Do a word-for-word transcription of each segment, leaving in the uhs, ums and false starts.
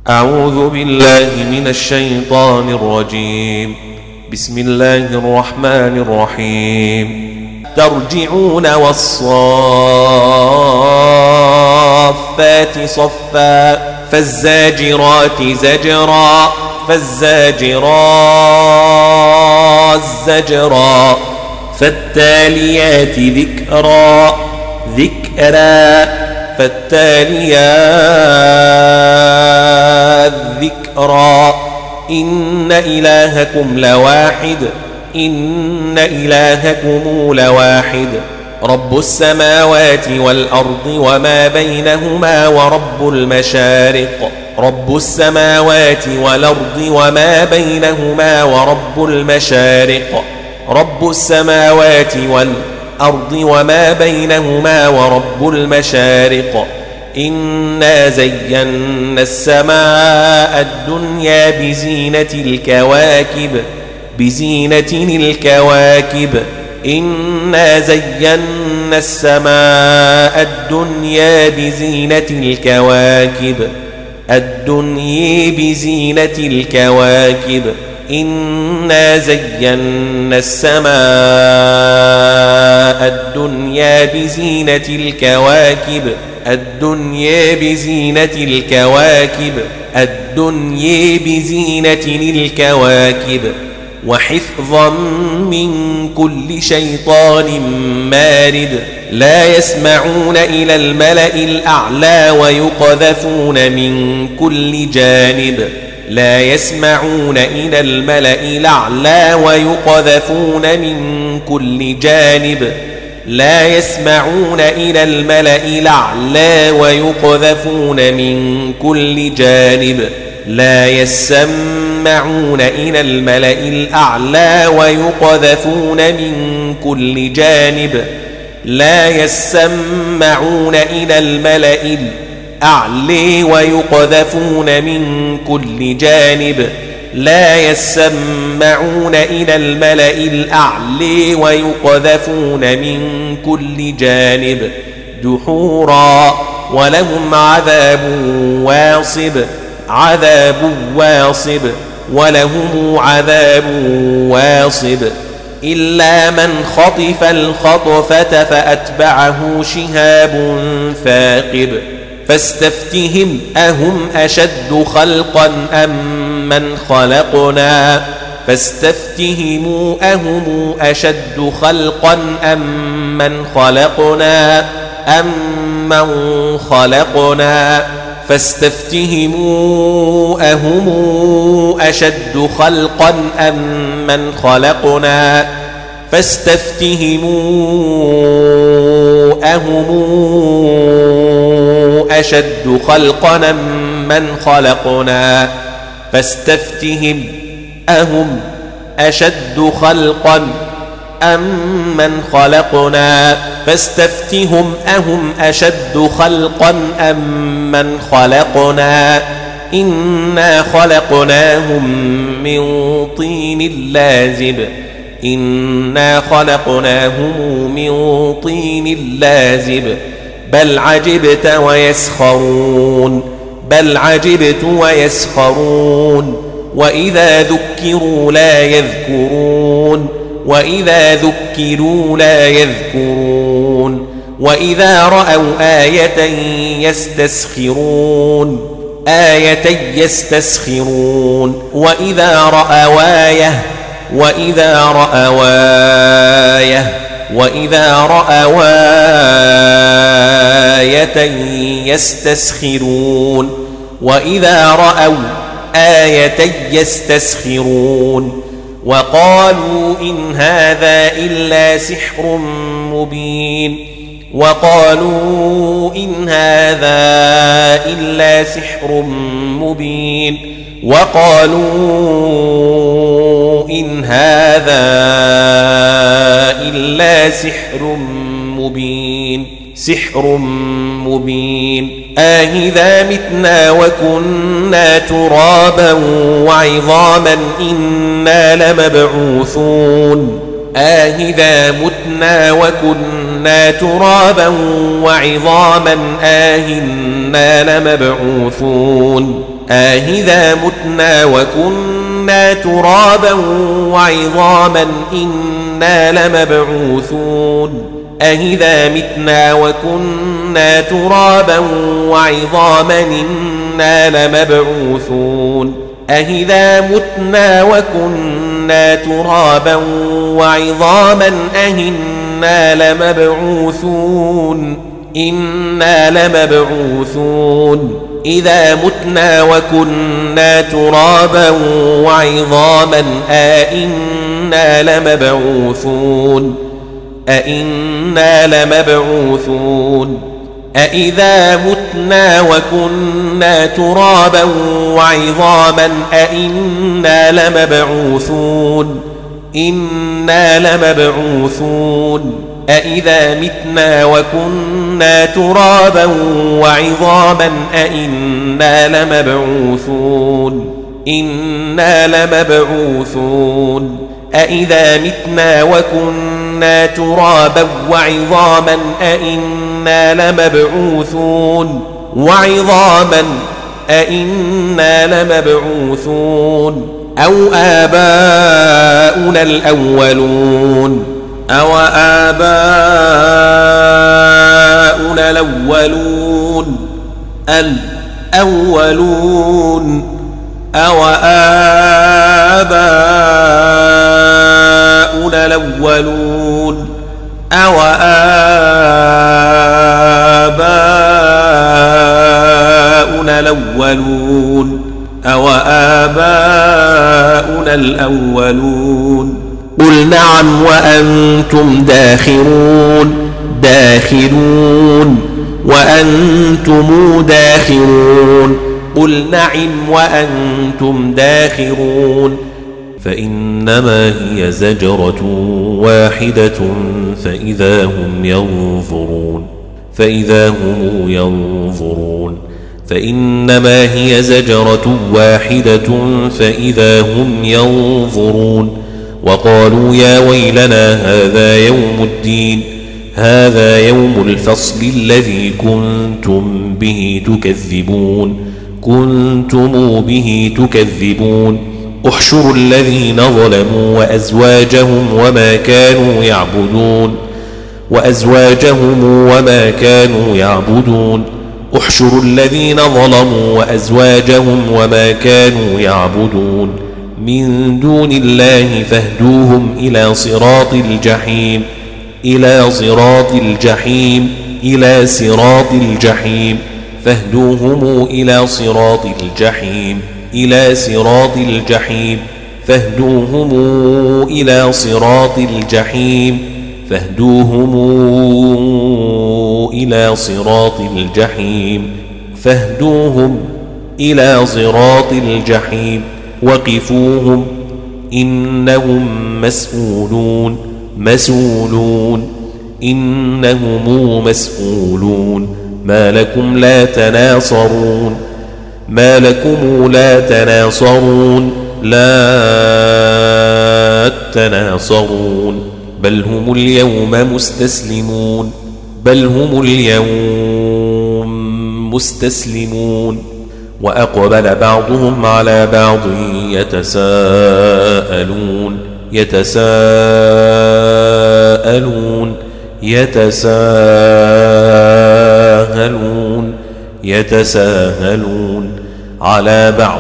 أعوذ بالله من الشيطان الرجيم. بسم الله الرحمن الرحيم. ترجعون والصافات صفا فالزاجرات زجرا فالزاجرات زجرا فالتاليات ذكرا ذكرا فالتاليات ذكرا إن إلهكم لواحد إن إلهكم لواحد رب السماوات والأرض وما بينهما ورب المشارق رب السماوات والأرض وما بينهما ورب المشارق رب السماوات والأرض وما بينهما ورب المشارق إنا زينا السماء الدنيا بزينة الكواكب بزينة الكواكب إنا زينا السماء الدنيا بزينة الكواكب الدنيا بزينة الكواكب إنا زينا السماء الدنيا بزينة الكواكب الدنيا بزينة الكواكب الدنيا بزينة الكواكب وحفظا من كل شيطان مارد لا يسمعون إلى الملأ الأعلى ويقذفون من كل جانب لا يسمعون إلى الملأ الأعلى ويقذفون من كل جانب لا يسمعون إلى الملأ الأعلى ويقذفون من كل جانب لا يسمعون إلى الملأ الأعلى ويقذفون من كل جانب لا يسمعون إلى الملأ الأعلى ويقذفون من كل جانب لا يسمعون إلى الملأ الأعلى ويقذفون من كل جانب دحورا ولهم عذاب واصب عذاب واصب ولهم عذاب واصب إلا من خطف الخطفة فأتبعه شهاب ثاقب فاستفتهم أهم أشد خلقا أم من خلقنا فاستفتهموا أهم أشد خلقا أم من خلقنا أم من خلقنا فاستفتهموا أهم أشد خلقا أم من خلقنا فاستفتهموا أهم أشد خلقا أم من خلقنا فاستفتهم أهم أشد خلقا أم من خلقنا فاستفتهم أهم أشد خلقا أم من خلقنا إنا خلقناهم من طين لازب إنا خلقناهم من طين لازب بل عجبت ويسخرون بل عجبت ويسخرون وإذا ذكروا لا يذكرون وإذا ذكروا لا يذكرون وإذا رأوا آية يستسخرون آية يستسخرون وإذا رأوا آية وإذا رأوا آية وإذا رأوا آية يستسخرون وإذا رأوا آية يستسخرون وقالوا إن هذا إلا سحر مبين وقالوا إن هذا إلا سحر مبين وقالوا إن هذا إلا سحر مبين سحر مبين آهذا متنا وكنا ترابا وعظاما إنا لمبعوثون آهذا متنا وكنا وكنا ترابا وعظاما آهنا لمبعوثون آهذا متنا وكنا ترابا وعظاما إنا لمبعوثون أهذا متنا وكنا ترابا وعظاما إنا لمبعوثون أهذا متنا وكنا ترابا وعظاما أهنا لمبعوثون إنا لمبعوثون إذا متنا وكنا ترابا وعظاما أئنا لمبعوثون أئنا لمبعوثون أئذا متنا وكنا ترابا وعظاما أئنا لمبعوثون إنا لمبعوثون أئذا متنا وكنا ترابا وعظاما أئنا لمبعوثون إنا لمبعوثون أئذا متنا وكنا ترابا وعظاما أئنا لمبعوثون وعظاما أئنا لمبعوثون أو آباؤنا الأولون أو آباؤنا الأولون الأولون أو آباؤنا الأولون أو آباؤنا الأولون أو آباؤنا الأولون قل نعم وأنتم داخرون داخرون وأنتم داخرون قل نعم وأنتم داخرون فإنما هي زجرة واحدة فإذا هم ينظرون فإذا هم ينظرون فإنما هي زجرة واحدة فإذا هم ينظرون وقالوا يا ويلنا هذا يوم الدين هذا يوم الفصل الذي كنتم به تكذبون كنتم به تكذبون احشروا الذين ظلموا وأزواجهم وما كانوا يعبدون وأزواجهم وما كانوا يعبدون احشروا الذين ظلموا وأزواجهم وما كانوا يعبدون من دون الله فاهدوهم إلى صراط الجحيم إلى صراط الجحيم إلى صراط الجحيم فاهدوهم إلى صراط الجحيم إلى صراط الجحيم فاهدوهم إلى صراط الجحيم فاهدوهم إلى صراط الجحيم فاهدوهم إلى صراط الجحيم وقفوهم إنهم مسؤولون مسؤولون إنهم مسؤولون ما لكم لا تناصرون ما لكم لا تناصرون لا تناصرون بل هم اليوم مستسلمون بل هم اليوم مستسلمون وأقبل بعضهم على بعض يتساءلون يتساءلون يتساءلون يتساءلون على بعض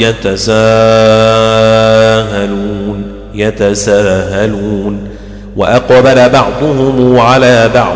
يتساءلون يتساءلون وأقبل بعضهم على بعض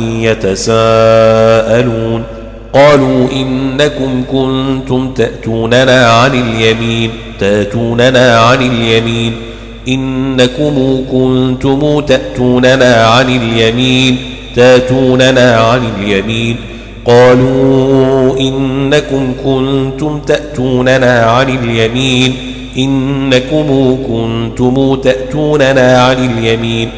يتساءلون قالوا إنكم كنتم تأتوننا عن اليمين تأتوننا عن اليمين إنكم كنتم تأتوننا عن اليمين تأتوننا عن اليمين قالوا إنكم كنتم تأتوننا عن اليمين إنكم كنتم تأتوننا عن اليمين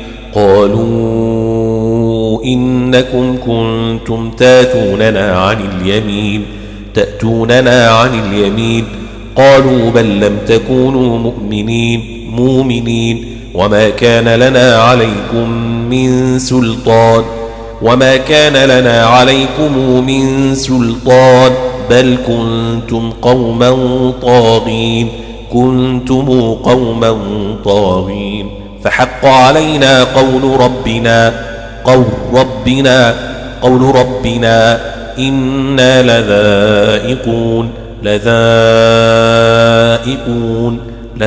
قالوا إنكم كنتم تأتوننا عن اليمين تأتوننا عن اليمين قالوا بل لم تكونوا مؤمنين مؤمنين وما كان لنا عليكم من سلطان وما كان لنا عليكم من سلطان بل كنتم قوما طاغين كنتم قوما طاغين فحق علينا قول ربنا قول ربنا قول ربنا إنا لذائقون لذائقون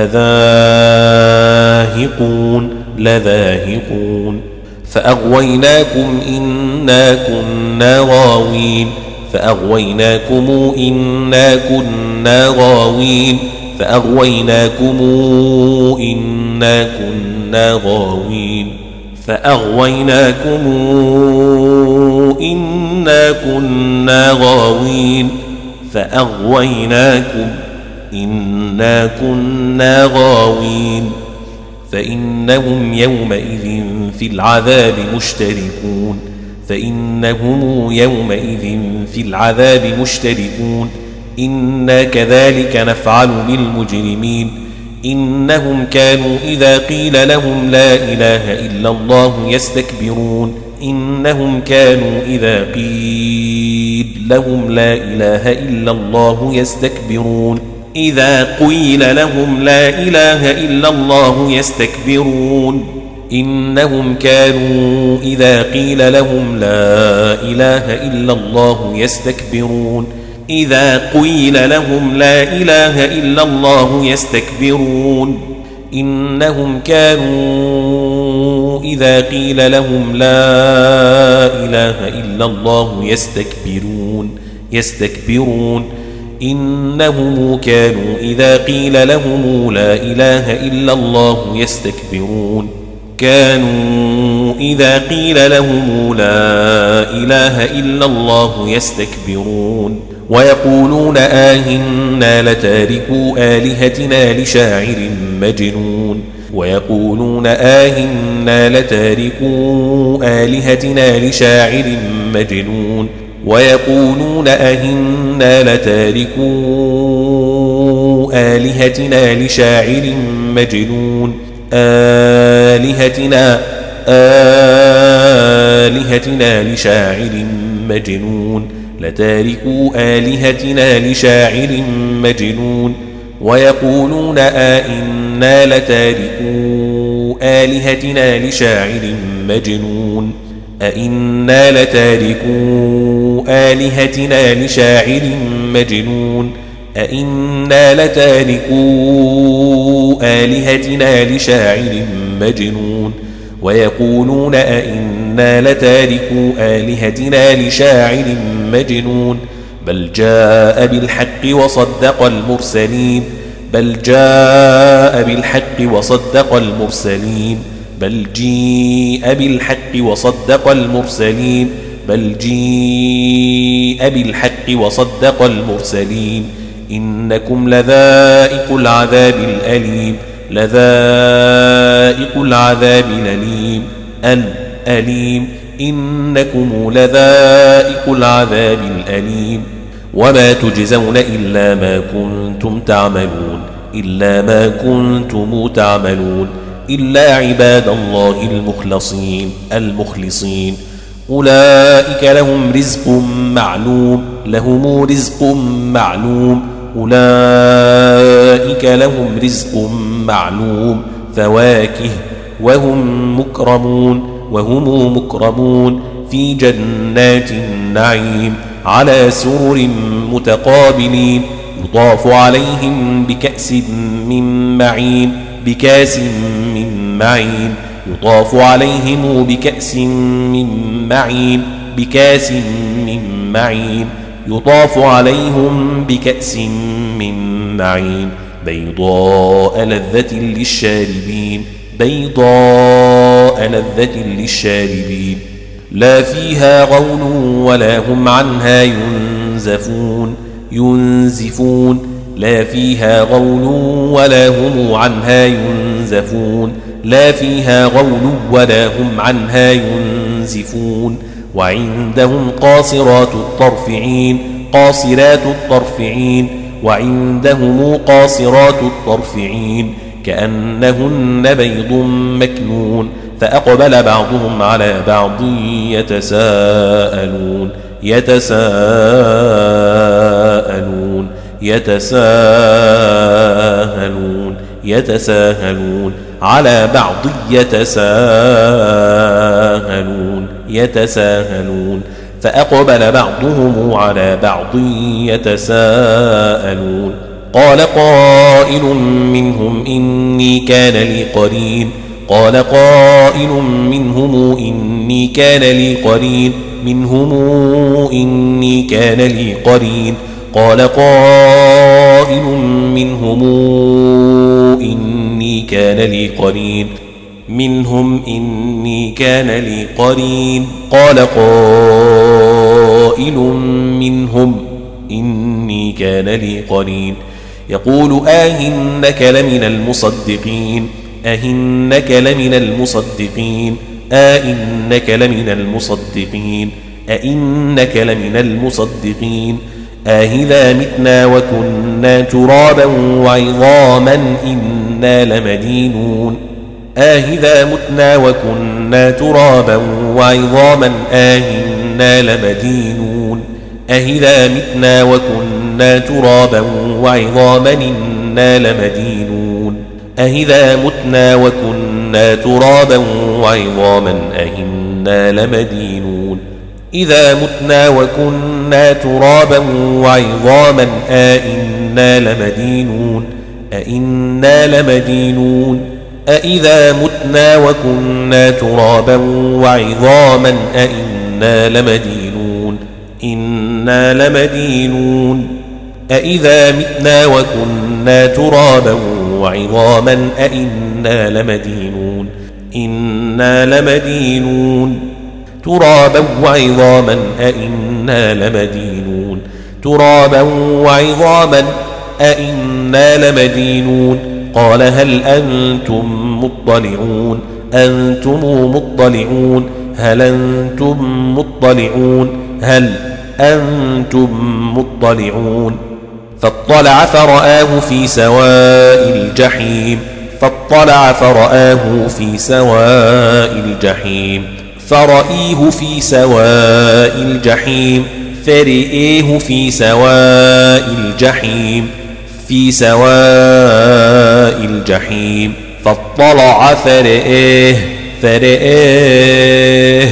لذاهقون لذاهقون فأغويناكم إنا كنا غاوين فأغويناكم إنا كنا غاوين فأغويناكم إنا كنا غاوين فأغويناكم إنا كنا غاوين فأغويناكم إنا كنا غاوين فإنهم يومئذ في العذاب مشتركون فإنهم يومئذ في العذاب مشتركون إنا كذلك نفعل بالمجرمين إنهم كانوا إذا قيل لهم لا إله إلا الله يستكبرون إنهم كانوا إذا قيل لهم لا إله إلا الله يستكبرون إذا قيل لهم لا إله إلا الله يستكبرون إنهم كانوا إذا قيل لهم لا إله إلا الله يستكبرون إذا قيل لهم لا إله إلا الله يستكبرون إنهم كانوا إذا قيل لهم لا إله إلا الله يستكبرون يستكبرون إنهم كانوا إذا قيل لهم لا إله إلا الله يستكبرون كانوا إذا قيل لهم لا إله إلا الله يستكبرون ويقولون آهنا لتاركوا آلهتنا لشاعر مجنون ويقولون آهنا لتاركوا آلهتنا لشاعر مجنون ويقولون أهنا لتاركوا آلهتنا لشاعر مجنون آلهتنا آلهتنا لشاعر مجنون لتاركوا آلهتنا لشاعر مجنون ويقولون آئنا لتاركوا آلهتنا لشاعر مجنون أئنا لتاركوا آلهتنا لشاعر مجنون أئنا لتاركوا آلهتنا لشاعر مجنون ويقولون أئنا لتاركوا آلهتنا لشاعر مجنون بل جاء بالحق وصدق المرسلين بل جاء بالحق وصدق المرسلين بل جيء بالحق وصدق المرسلين بل جيء بالحق وصدق المرسلين إنكم لذائق العذاب الأليم لذائق العذاب الأليم الأليم إنكم لذائق العذاب الأليم وما تجزون إلا ما كنتم تعملون إلا ما كنتم تعملون إلا عباد الله المخلصين المخلصين أولئك لهم رزق معلوم لهم رزق معلوم أولئك لهم رزق معلوم فواكه وهم مكرمون وهم مكرمون في جنات النعيم على سرر متقابلين يطاف عليهم بكأس من معين بكاس من معين يطاف عليهم بكأس من معين بكاس من معين يطاف عليهم بكأس من معين بيضاء لذة للشاربين بيضاء لذة للشاربين لا فيها غول ولا هم عنها ينزفون ينزفون لا فيها غول ولا هم عنها ينزفون لا فيها غول ولا هم عنها ينزفون وعندهم قاصرات الطرف عين قاصرات الطرف عين وعندهم قاصرات الطرف عين كأنهن بيض مكنون فأقبل بعضهم على بعض يتساءلون يتساءلون يتساءلون يتساءلون على بعض يتساءلون يتساءلون فأقبل بعضهم على بعض يتساءلون قال قائل منهم إني كان لي قرين قال قائل منهم إني كان لي قرين منهم إني كان لي قرين قال قائل منهم إني كان لي قرين منهم إني كان لي قرين قال قائل منهم إني كان لي قرين يقول أئنك لمن المصدقين أئنك لمن المصدقين أئنك لمن المصدقين أئنك لمن المصدقين أإذا متنا وكنا ترابا وعظاما إنا لمدينون أإذا متنا وكنا ترابا وعظاما أإنا لمدينون أإذا متنا وكنا ترابا وعظاما إنا لمدينون أإذا متنا وكنا ترابا وعظاما أإنا لمدينون إذا متنا وكنا ترابا وعظاما أإنا لمدينون أإنا لمدينون أإذا متنا وكنا ترابا وعظاما أإنا لمدينون إنا لمدينون أإذا متنا وكنا ترابا وعظاما أإنا لمدينون إنا لمدينون ترابا وعظاما أإنا لمدينون ترابا وعظاما أإنا لمدينون قال هل أنتم مطلعون أنتم مطلعون هل أنتم مطلعون هل أنتم مطلعون فاطلع فرآه في سواء الجحيم فاطلع فرآه في سواء الجحيم فرأيه في سواء الجحيم فرئيه في سواء الجحيم في سواء الجحيم فاطلع فرئيه فرئيه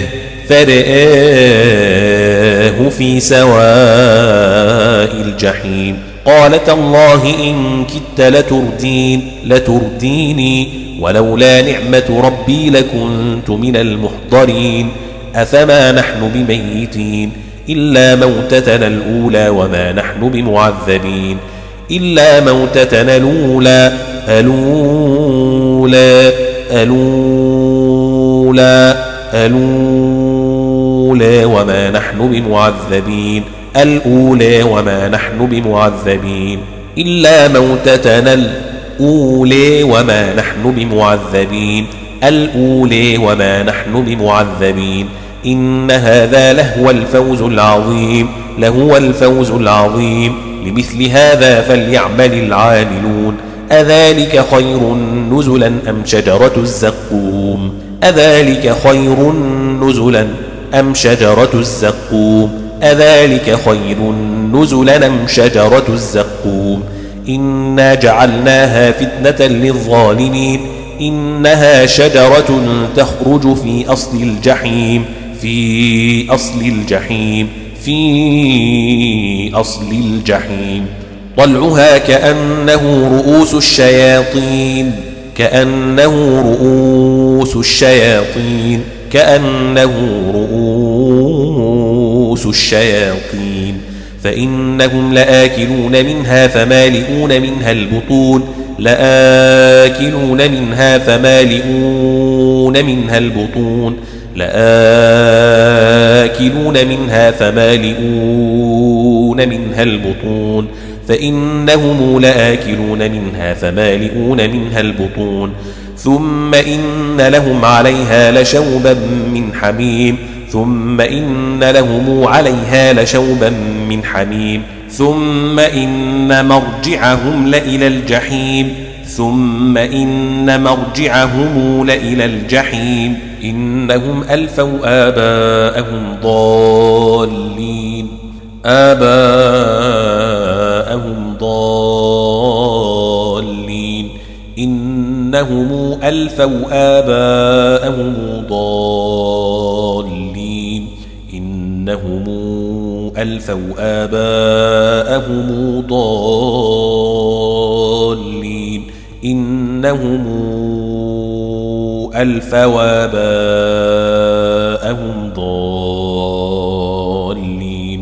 فرئيه في سواء الجحيم قال تالله إن كدت لتردين لترديني ولولا نعمة ربي لكنت من المحضرين أفما نحن بميتين إلا موتتنا الأولى وما نحن بمعذبين إلا موتتنا الأولى الأولى الأولى الأولى وما نحن بمعذبين الأولى وما نحن بمعذبين إلا موتتنا الأولى وما نحن بمعذبين الأولى وما نحن بمعذبين إن هذا لهو الفوز العظيم لهو الفوز العظيم لمثل هذا فليعمل العاملون أذلك خير نزلا أم شجرة الزقوم أذلك خير نزلا أم شجرة الزقوم أذلك خير نزلا أم شجرة الزقوم إنا جعلناها فتنة للظالمين إنها شجرة تخرج في أصل الجحيم في أصل الجحيم في أصل الجحيم طلعها كأنه رؤوس الشياطين كأنه رؤوس الشياطين كأنه رؤوس الشياطين فإنهم لآكلون منها فمالئون منها البطون لآكلون منها فمالئون منها البطون لآكلون منها فمالئون منها البطون فإنهم لآكلون منها فمالئون منها البطون ثم إن لهم عليها لشوبا من حميم ثم إن لهم عليها لشوبا من حميم ثم إن مرجعهم لإلى الجحيم ثم إن مرجعهم لإلى الجحيم إنهم ألفوا آباءهم ضالين آباءهم ضالين إنهم ألفوا آباءهم ضالين إنهم ألفوا آباءهم ضالين إنهم ألفوا آباءهم ضالين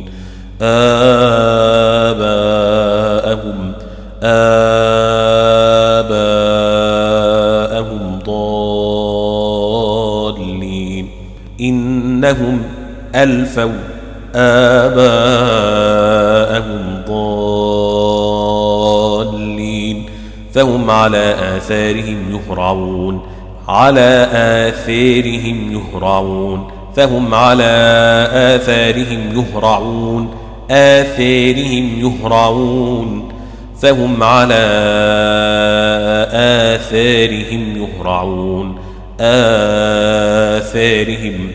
آباءهم آباءهم ضالين إنهم ألفوا آباءهم ضالين فهم على آثارهم يهرعون على آثارهم يهرعون فهم على آثارهم يهرعون آثارهم يهرعون فهم على آثارهم يهرعون آثارهم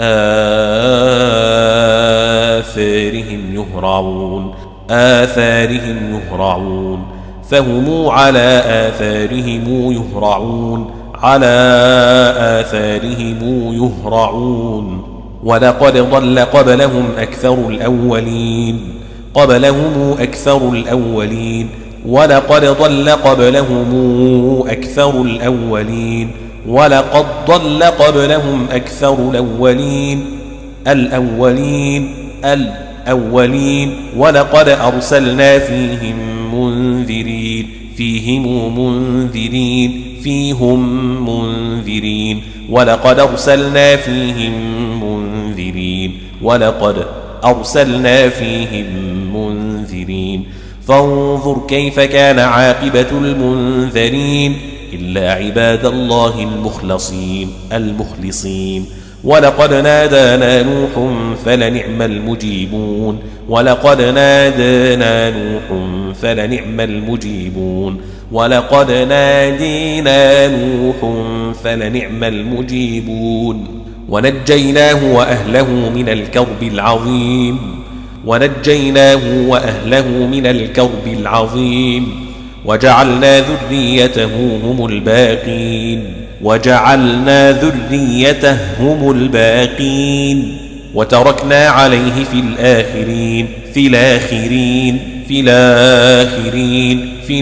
آثارهم يهرعون آثارهم يهرعون فهم على آثارهم يهرعون على آثارهم يهرعون ولقد ضل قبلهم أكثر الأولين قبلهم أكثر الأولين ولقد ضل قبلهم أكثر الأولين ولقد ضل قبلهم أكثر الأولين الأولين الأولين ولقد أرسلنا فيهم منذرين فيهم منذرين فيهم منذرين ولقد أرسلنا فيهم منذرين ولقد أرسلنا فيهم منذرين فانظر كيف كان عاقبة المنذرين إلا عباد الله المخلصين المخلصين ولقد نادانا نوح فلنعم المجيبون ولقد نادانا نوح فلنعم المجيبون ولقد نادينا نوح فلنعم المجيبون ونجيناه وأهله من الكرب العظيم ونجيناه وأهله من الكرب العظيم وجعلنا ذريته هم الباقين وجعلنا ذريته هم الباقين وتركنا عليه في الآخرين في الآخرين في الآخرين في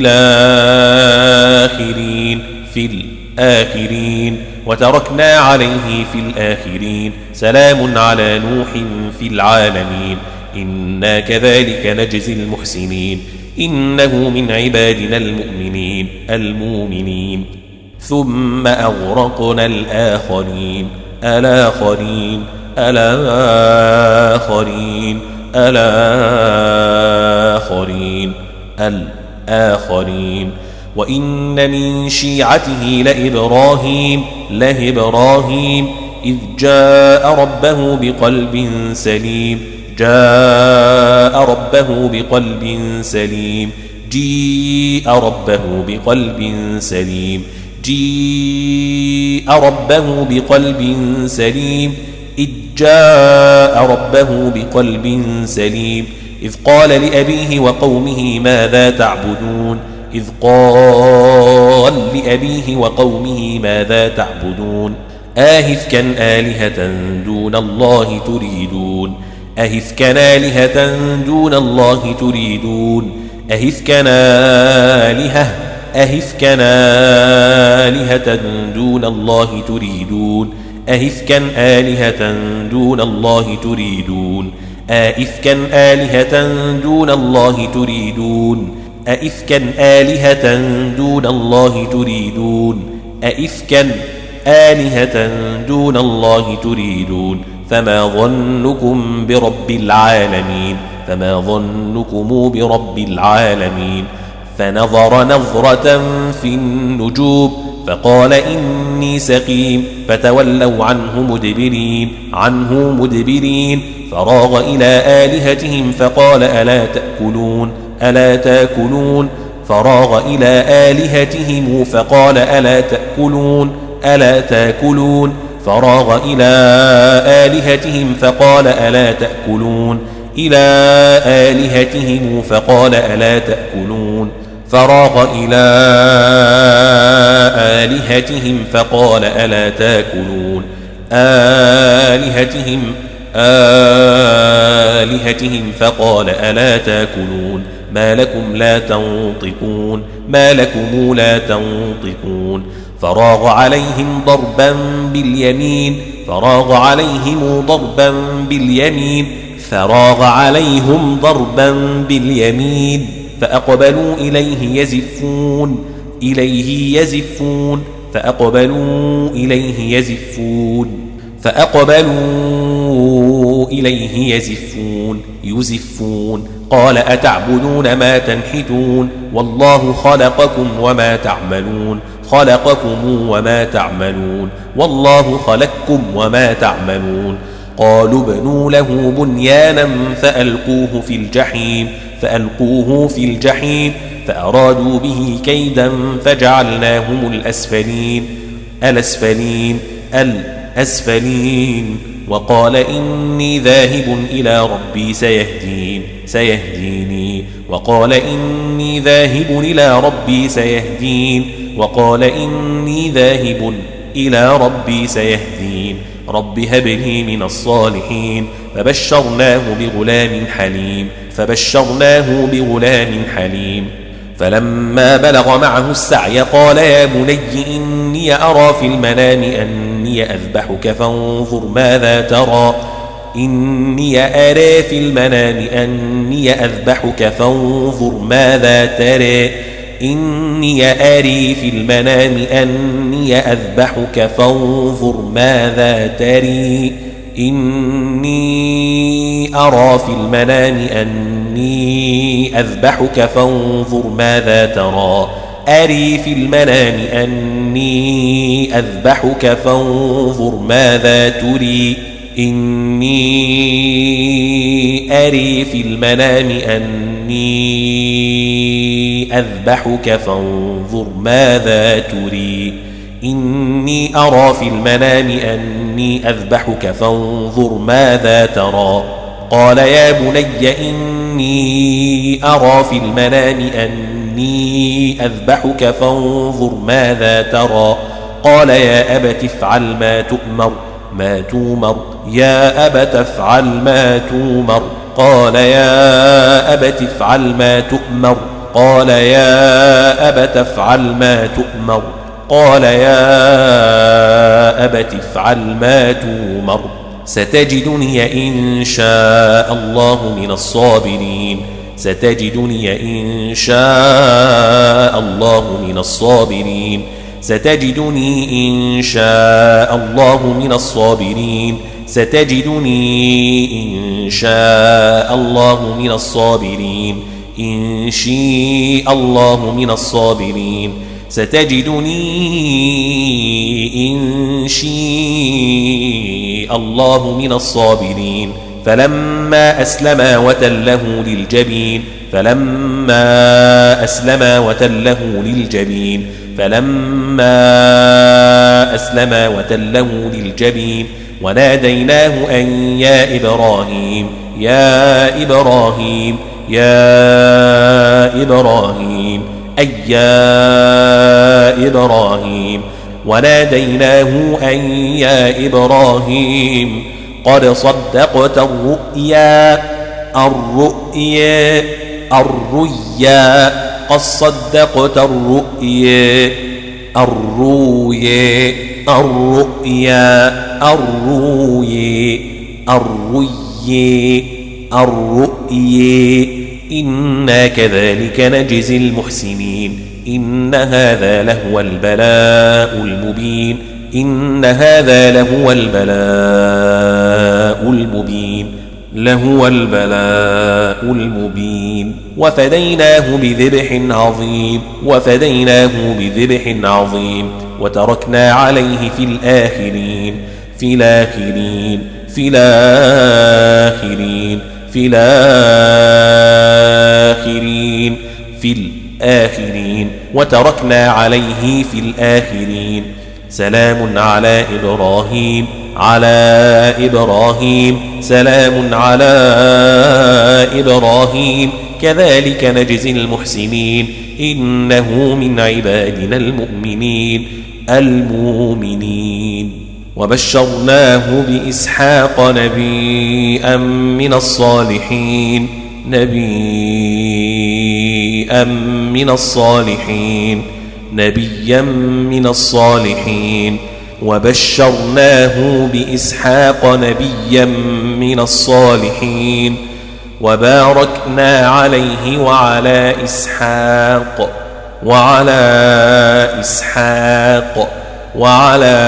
الآخرين في الآخرين وتركنا عليه في الآخرين سلام على نوح في العالمين إنا كذلك نجزي المحسنين إنه من عبادنا المؤمنين المؤمنين ثم أغرقنا الآخرين الآخرين الآخرين الآخرين الآخرين وإن من شيعته لإبراهيم لإبراهيم إذ جاء ربه بقلب سليم جاء ربه بقلب سليم جيء ربه بقلب سليم جيء ربه بقلب سليم إذ جاء ربه بقلب سليم إذ قال لأبيه وقومه ماذا تعبدون إذ قال لأبيه وقومه ماذا تعبدون آهفكا آلهة دون الله تريدون أهفكا آلهة دون الله تريدون أهفكا آلهة أهفكا آلهة دون الله تريدون أهفكا آلهة دون الله تريدون أئفكا آلهة دون الله تريدون أئفكا آلهة دون الله تريدون أئفكا آلهة دون الله تريدون فما ظنكم برب العالمين فما ظنكم برب العالمين فنظر نظرة في النجوم فقال إني سقيم فتولوا عنه مدبرين عنه مدبرين فراغ إلى آلهتهم فقال ألا تأكلون ألا تأكلون فراغ إلى آلهتهم فقال ألا تأكلون ألا تأكلون فراغ إلى آلهتهم فقال ألا تأكلون إلى آلهتهم فقال ألا تأكلون فراغ إلى آلهتهم فقال ألا تأكلون آلهتهم آلهتهم فقال ألا تأكلون ما لكم لا تنطقون ما لكم لا تنطقون فراغ عليهم ضربا باليمين فراغ عليهم ضربا باليمين فراغ عليهم ضربا باليمين فأقبلوا إليه يزفون إليه يزفون فأقبلوا إليه يزفون فأقبلوا إليه يزفون يزفون قال أتعبدون ما تنحتون والله خلقكم وما تعملون خلقكم وما تعملون والله خلقكم وما تعملون قالوا ابنوا له بنيانا فألقوه في الجحيم فألقوه في الجحيم فأرادوا به كيدا فجعلناهم الأسفلين الأسفلين الأسفلين وقال إني ذاهب إلى ربي سيهدين سيهديني وقال إني ذاهب إلى ربي سيهدين وقال إني ذاهب إلى ربي سيهدين رب هب لي من الصالحين فبشرناه بغلام حليم فبشرناه بغلام حليم فلما بلغ معه السعي قال يا بني إني أرى في المنام أني أذبحك فانظر ماذا ترى إني أرى في المنام أني أذبحك فانظر ماذا ترى إني أري في المنام أني أذبحك فانظر ماذا تري إني أرى في المنام أني أذبحك فانظر ماذا ترى أري في المنام أني أذبحك فانظر ماذا تري إني أري في المنام أني أذبحك فانظر ماذا تري إني أرى في المنام أني أذبحك فانظر ماذا ترى قال يا بني إني أرى في المنام أني أذبحك فانظر ماذا ترى قال يا أبت افعل ما تؤمر ما تومر يا أبت افعل ما تومر قال يا أبت افعل ما تؤمر قال يا أبت افعل ما تؤمر قال يا أبت افعل ما تومر ستجدني إن شاء الله من الصابرين ستجدني إن شاء الله من الصابرين ستجدني إن شاء الله من الصابرين ستجدني إن شاء الله من الصابرين إن شاء الله من الصابرين ستجدني إن شاء الله من الصابرين فلما أسلما وتله للجبين فلما أسلما وتله للجبين فلما أسلما وتله للجبين وناديناه أن يا إبراهيم يا إبراهيم يا إبراهيم أي يا إبراهيم وناديناه أن يا إبراهيم قد صدقت الرؤيا الرؤيا الرؤيا قد صدقت الرؤيا الرؤيا الرؤيا الرؤيا الرؤيا الرؤيا إنا كذلك نجزي المحسنين إن هذا لهو البلاء المبين إن هذا لهو البلاء المبين لهو البلاء المبين وفديناه بذبح عظيم وفديناه بذبح عظيم وتركنا عليه في الآخرين في الآخرين في الآخرين في الآخرين في الآخرين وتركنا عليه في الآخرين سلام على إبراهيم على إبراهيم سلام على إبراهيم كذلك نجزي المحسنين إنه من عبادنا المؤمنين المؤمنين وبشرناه بإسحاق نبيا من الصالحين نبيا من الصالحين نبيا من الصالحين وبشرناه بإسحاق نبيا من الصالحين وباركنا عليه وعلى إسحاق وعلى إسحاق وعلى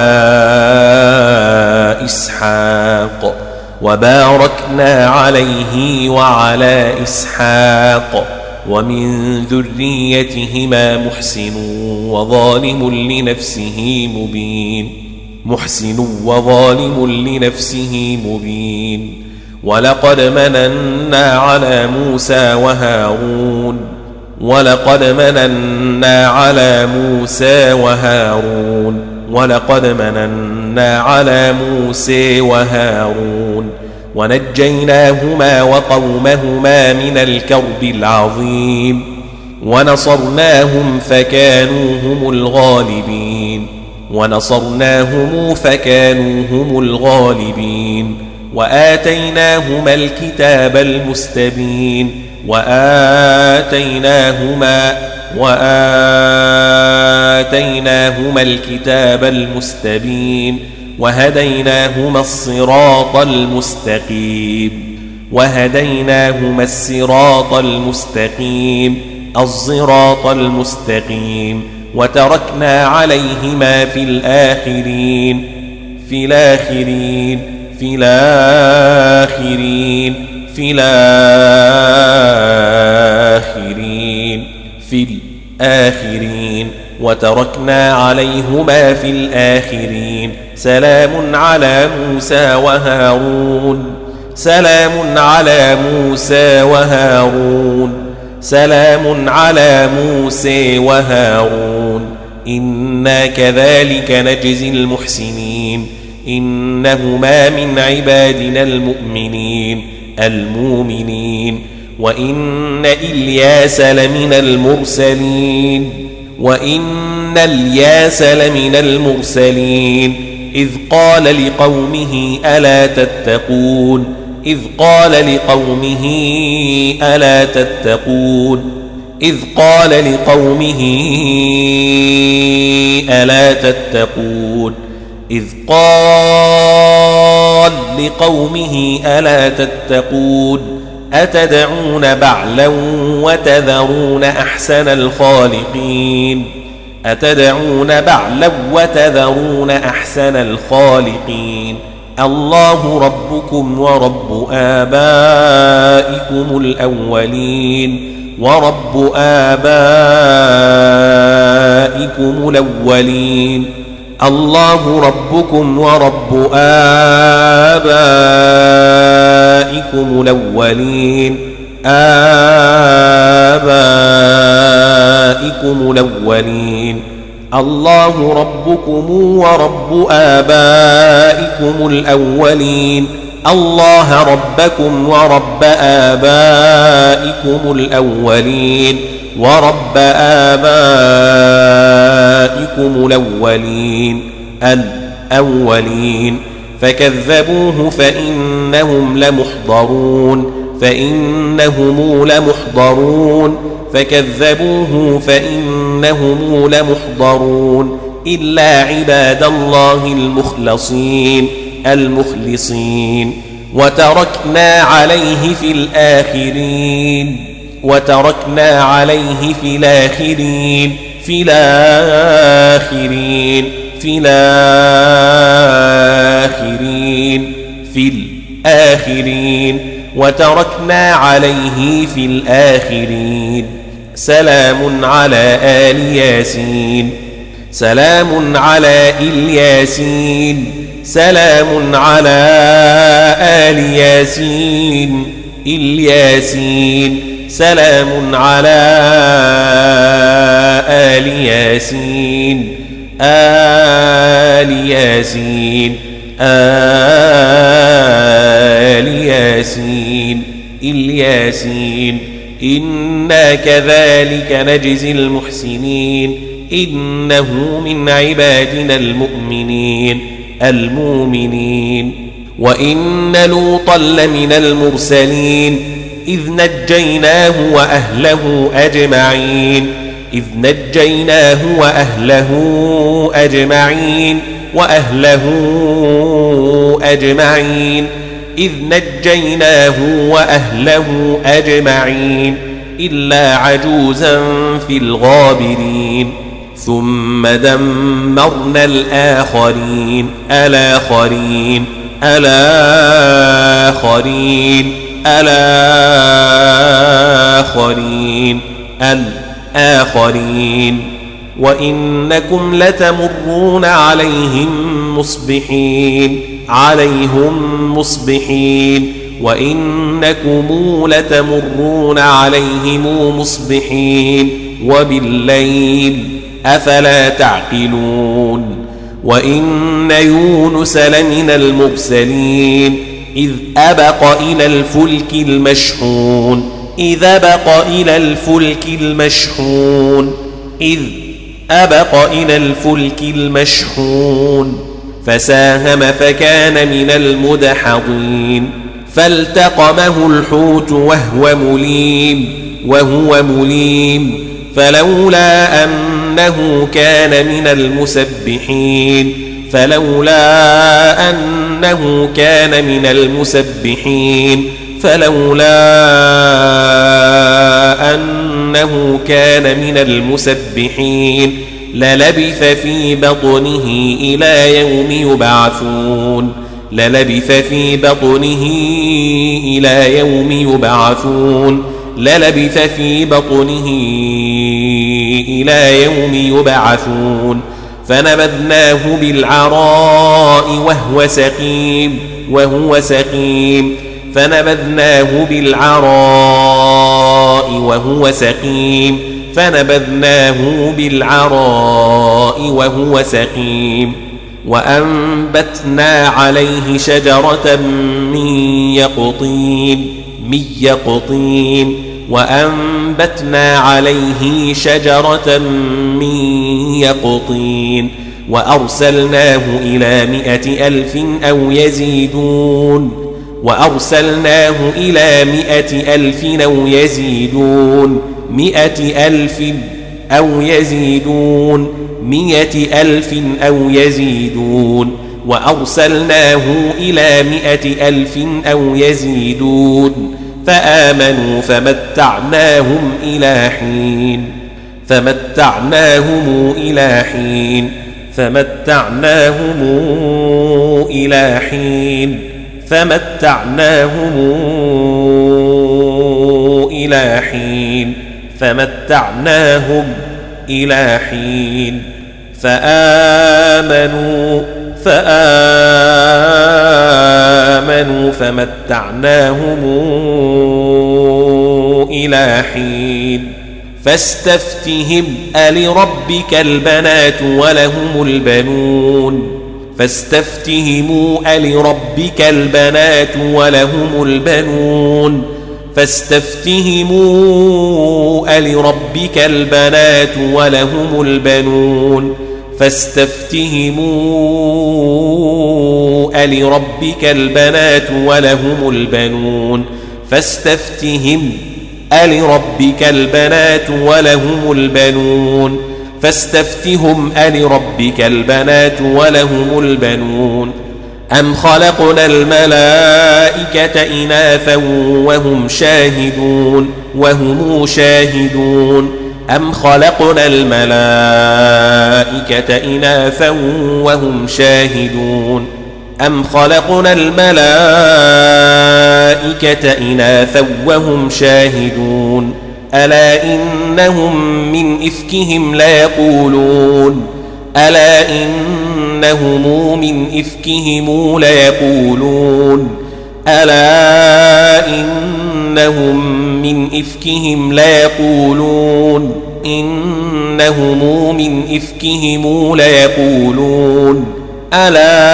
إسحاق وباركنا عليه وعلى إسحاق ومن ذريتهما محسن وظالم لنفسه مبين محسن وظالم لنفسه مبين ولقد مننا على موسى وهارون ولقد مننا على موسى وهارون ولقد مننا على موسى وهارون ونجيناهما وقومهما من الكرب العظيم ونصرناهم فكانوا هم الغالبين ونصرناهم فكانوا هم الغالبين وآتيناهما الكتاب المستبين وآتيناهما وآتيناهما الكتاب المستبين وهديناهما الصراط المستقيم وهديناهما الصراط المستقيم الصراط المستقيم وتركنا عليهما في الآخرين في الآخرين في الآخرين في الآخرين في الآخرين وتركنا عليهما في الآخرين سلام على موسى وهارون سلام على موسى وهارون سلام على موسى وهارون إنا كذلك نجزي المحسنين إنهما من عبادنا المؤمنين المؤمنين وإن إلياس لمن المرسلين وإن إلياس لمن المرسلين إذ قال لقومه ألا تتقون إذ قال لقومه ألا تتقون إذ قال لقومه ألا تتقون إذ قال لقومه ألا تتقون أتدعون بعلا وتذرون أحسن الخالقين أتدعون بعلا وتذرون أحسن الخالقين الله ربكم ورب آبائكم الأولين ورب آبائكم الأولين الله ربكم ورب آبائكم الأولين آبائكم الأولين الله ربكم ورب آبائكم الأولين الله ربكم ورب آبائكم الأولين ورب آبائكم الأولين الأولين فكذبوه فإنهم لمحضرون فإنهم لمحضرون فكذبوه فإنهم لمحضرون إلا عباد الله المخلصين المخلصين وتركنا عليه في الآخرين وتركنا عليه في الآخرين في الآخرين في الآخرين في الآخرين وتركنا عليه في الآخرين سلام على آل ياسين سلام على الياسين سلام على آل ياسين الياسين سلام على آل ياسين آل ياسين آل ياسين الياسين إنا كذلك نجزي المحسنين إنه من عبادنا المؤمنين المؤمنين وإن لوطا لمن المرسلين إذ نجيناه وأهله أجمعين إذ نجيناه وأهله أجمعين وأهله أجمعين إذ نجيناه وأهله أجمعين إلا عجوزا في الغابرين ثم دمرنا الآخرين الآخرين الآخرين الآخرين الآخرين وإنكم لتمرون عليهم مصبحين عليهم مصبحين وإنكم لتمرون عليهم مصبحين وبالليل أفلا تعقلون وإن يونس لمن المرسلين إذ أبق إلى الفلك المشحون إذ أبق إلى الفلك المشحون إذ أبق إلى الفلك المشحون فساهم فكان من المدحضين فالتقمه الحوت وهو مليم وهو مليم فلولا أنه كان من المسبحين فلولا أنه كان من المسبحين فلولا أنه كان من المسبحين للبث في بطنه إلى يوم يبعثون للبث في بطنه إلى يوم يبعثون للبث في بطنه إلى يوم يبعثون فنبذناه بالعراء وهو سقيم وهو سقيم فنبذناه بالعراء وهو سقيم فنبذناه بالعراء وهو سقيم وأنبتنا عليه شجرة من يقطين من يقطين وأنبتنا عليه شجرة من يقطين وأرسلناه إلى مائة ألف أو يزيدون وأرسلناه إلى مائة ألف أو يزيدون مائة ألف أو يزيدون مائة ألف أو يزيدون وأرسلناه إلى مائة ألف أو يزيدون فآمنوا فمتعناهم إلى حين فمتعناهم إلى حين فمتعناهم إلى حين فمتعناهم إلى حين فمتعناهم إلى حين فآمنوا فآمنوا فمتعناهم إلى حين فاستفتهم ألربك البنات ولهم البنون فاستفتهموا ألربك البنات ولهم البنون فاستفتهموا ألربك البنات ولهم البنون فاستفتهموا ألربك البنات ولهم البنون فاستفتهم ألربك البنات ولهم البنون فاستفتهم ألربك البنات ولهم البنون أم خلقنا الملائكة إناثا وهم شاهدون وهم شاهدون أم خلقنا الملائكة إناثا وهم شاهدون أم خلقنا الملائكة إناثا وهم شاهدون ألا إنهم من إفكهم ليقولون ألا إنهم من إفكهم ليقولون ألا إن إنهم من إفكهم ليقولون إنهم من إفكهم ليقولون ألا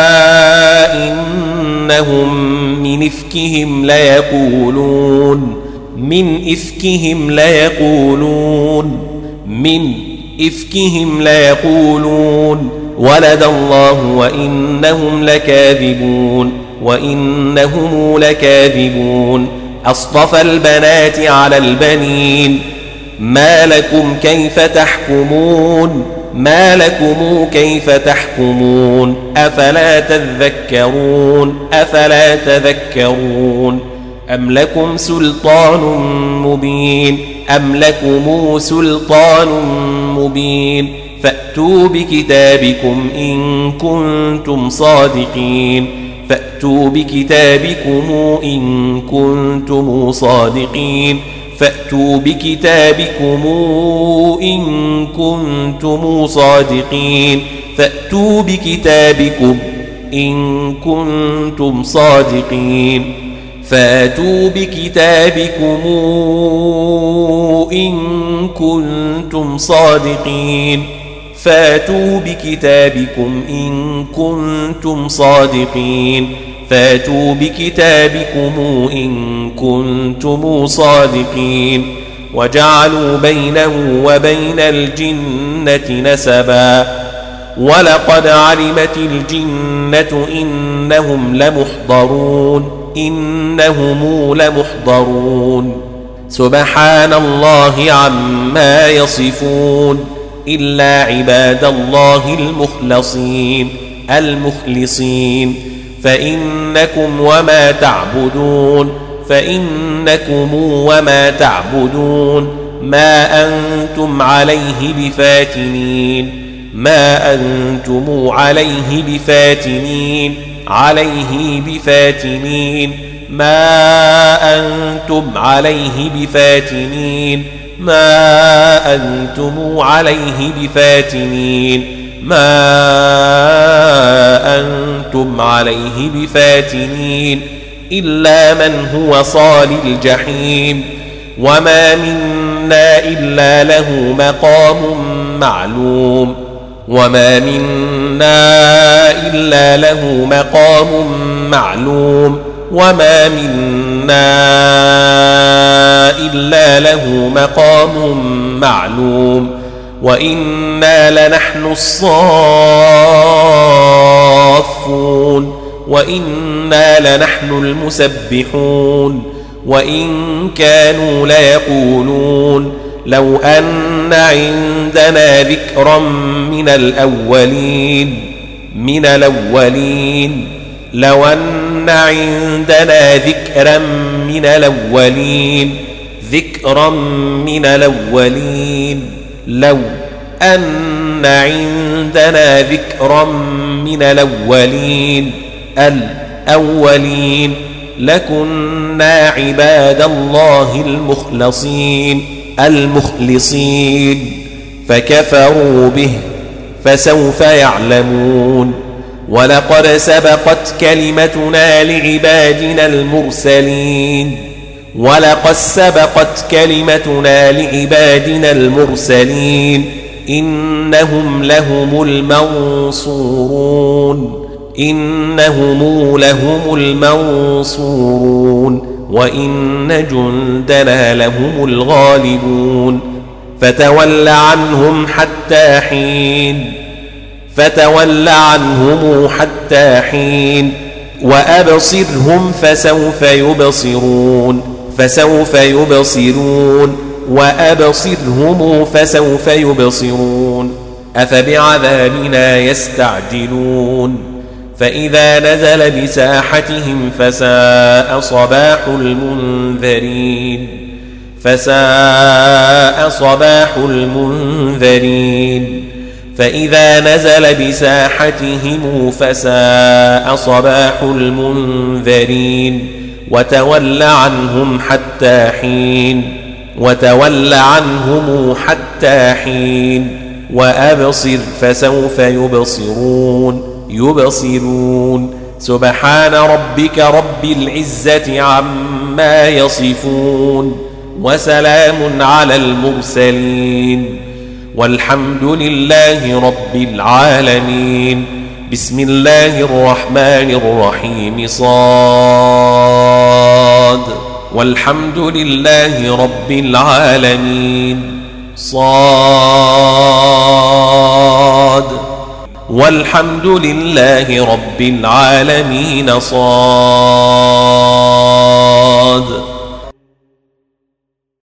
إنهم من إفكهم ليقولون من إفكهم ليقولون من إفكهم ليقولون ولد الله وإنهم لكاذبون وإنهم لكاذبون أصطفى البنات على البنين ما لكم كيف تحكمون ما لكم كيف تحكمون أفلا تذكرون أفلا تذكرون أم لكم سلطان مبين أم لكم سلطان مبين فأتوا بكتابكم إن كنتم صادقين فأتوا بكتابكم إن كنتم صادقين فأتوا بكتابكم إن كنتم صادقين فأتوا بكتابكم إن كنتم صادقين فأتوا بكتابكم إن كنتم صادقين فأتوا بكتابكم إن كنتم صادقين فأتوا بكتابكم إن كنتم صادقين وجعلوا بينه وبين الجنة نسبا ولقد علمت الجنة إنهم لمحضرون إنهم لمحضرون سبحان الله عما يصفون إلا عباد الله المخلصين المخلصين فإنكم وما تعبدون فإنكم وما تعبدون ما أنتم عليه بفاتنين ما أنتم عليه بفاتنين عليه بفاتنين ما أنتم عليه بفاتنين ما أنتم عليه بفاتنين ما أنتم عليه بفاتنين إلا من هو صال الجحيم وما منا إلا له مقام معلوم وما منا إلا له مقام معلوم وما منا إلا له مقام معلوم وإنا لنحن الصافون وإنا لنحن المسبحون وإن كانوا ليقولون لو أن عندنا ذكرا من الأولين من الأولين لو أن عندنا ذكرا من الأولين ذكرا من الأولين لو أن عندنا ذكرا من الأولين الأولين لكنا عباد الله المخلصين المخلصين فكفروا به فسوف يعلمون ولقد سبقت كلمتنا لعبادنا المرسلين ولقد سبقت كلمتنا لعبادنا المرسلين إنهم لهم المنصورون إنهم لهم المنصورون وإن جندنا لهم الغالبون فتول عنهم حتى حين فتول عنهم حتى حين وأبصرهم فسوف يبصرون فسوف يبصرون وأبصرهم فسوف يبصرون أفبعذابنا يستعجلون فإذا نزل بساحتهم فساء صباح المنذرين فساء صباح المنذرين فإذا نزل بساحتهم فساء صباح المنذرين وتول عنهم حتى حين وتول عنهم حتى حين وأبصر فسوف يبصرون يبصرون سبحان ربك رب العزة عما عما يصفون وسلام على المرسلين والحمد لله رب العالمين. بسم الله الرحمن الرحيم صاد والحمد لله رب العالمين صاد والحمد لله رب العالمين صاد